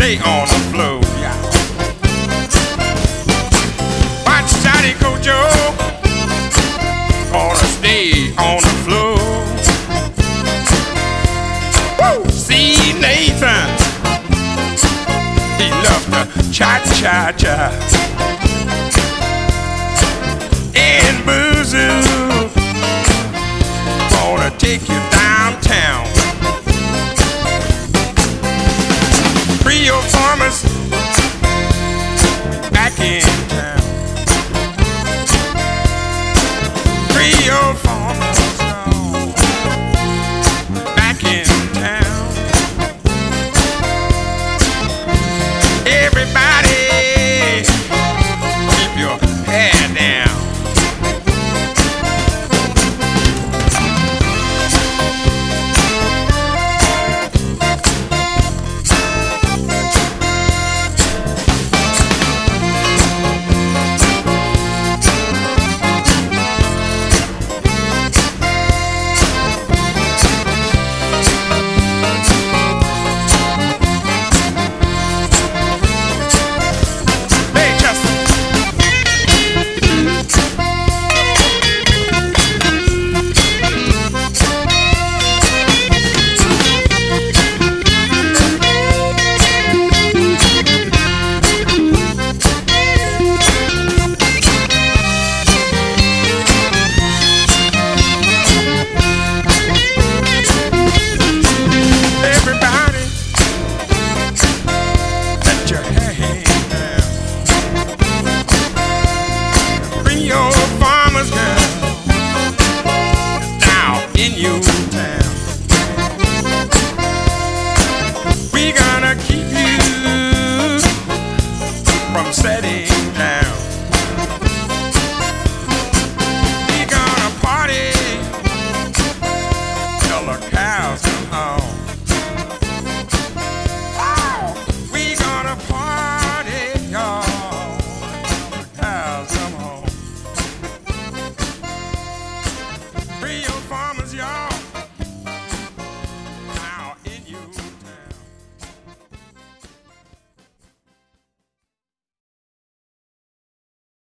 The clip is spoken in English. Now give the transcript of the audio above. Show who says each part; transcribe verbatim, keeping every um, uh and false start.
Speaker 1: stay on the floor. Yeah. Watch Johnny Kojo, gonna stay on the floor. Woo! See Nathan, he loves to cha-cha-cha. And Boozoo, gonna take you downtown. Creole farmers back in town. Creole farmers now back in town. Everybody keep your head down. Farmers girl down in your town.